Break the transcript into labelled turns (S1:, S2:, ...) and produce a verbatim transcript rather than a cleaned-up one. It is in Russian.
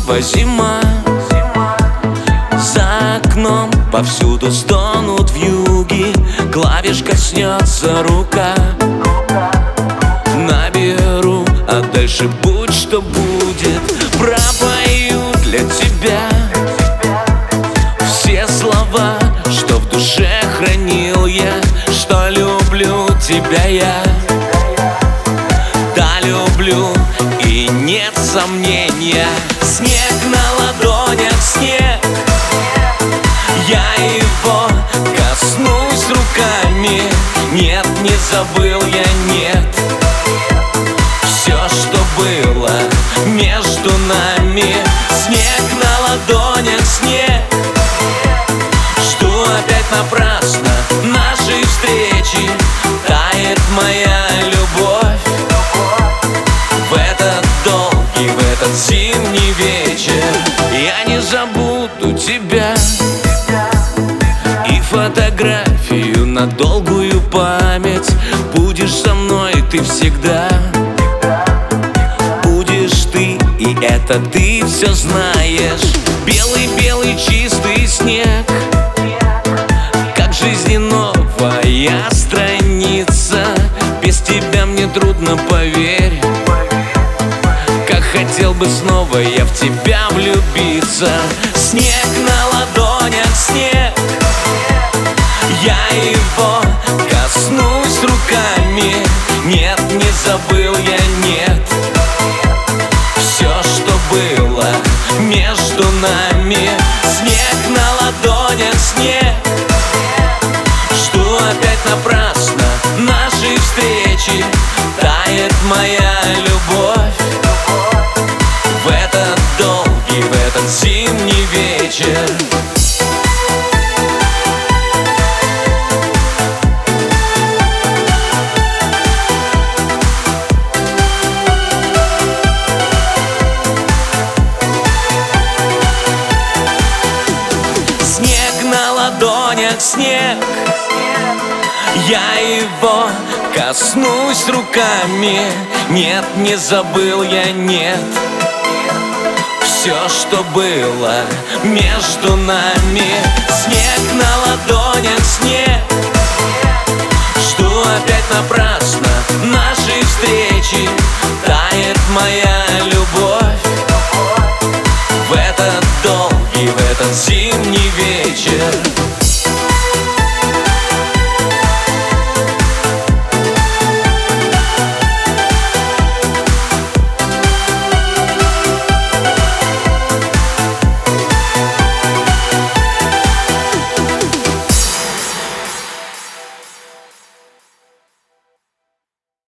S1: снова зима. За окном повсюду стонут вьюги, клавиш коснется рука. Наберу, а дальше будь что будет. Пропою для тебя все слова, что в душе хранил я, что люблю тебя я. Да, люблю, и нет сомнения. Снег на ладонях, снег, я его коснусь руками. Нет, не забыл я, нет. Все, что было между нами. Снег на ладонях, снег, жду опять напрасно нашей встречи. Тает моя любовь в этот долгий, в этот зимний вечер. Я не забуду тебя и фотографию на долгую память. Будешь со мной ты всегда, будешь ты, и это ты все знаешь. Белый-белый чистый снег, как в жизни новая страница. Без тебя мне трудно, поверь. Как хотел бы снова я в тебя влюбиться. Снег на ладонях, снег, я его коснусь руками. Нет, не забыл я, нет. Все, что было между нами. Снег на ладонях, снег, жду опять напрасно нашей встречи. Тает моя любовь в этот долгий, в этот зимний вечер. Снег на ладонях, снег, я его коснусь руками. Нет, не забыл я, нет. Все, что было между нами. Снег на ладонях, снег, жду опять напрасно нашей встречи. Тает моя любовь в этот долгий, в этот зимний вечер.